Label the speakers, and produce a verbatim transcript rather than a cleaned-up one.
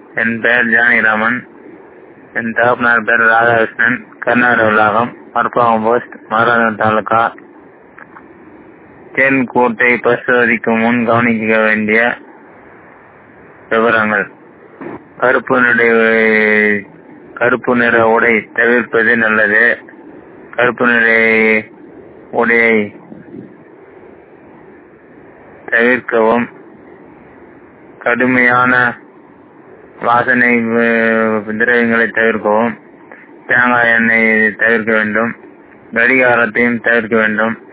Speaker 1: என் பெயர் ஜானகிராமன். என் தகப்பனார் பேர் ராதாகிருஷ்ணன். கர்நாடக விலாகம், மருப்பாகம் போஸ்ட், மதுராந்தகம் தாலுகா. தேன் கூட்டை பரிசோதிக்கும் முன் கவனிக்க வேண்டிய விவரங்கள்: கருப்பு நிற கருப்பு நிற உடை தவிர்ப்பது நல்லது. கருப்பு நிற உடையை தவிர்க்கவும். கடுமையான வாசனை திரவியங்களை தவிர்க்கவும். தேங்காய் எண்ணெய் தவிர்க்க வேண்டும். கடிகாரத்தையும் தவிர்க்க வேண்டும்.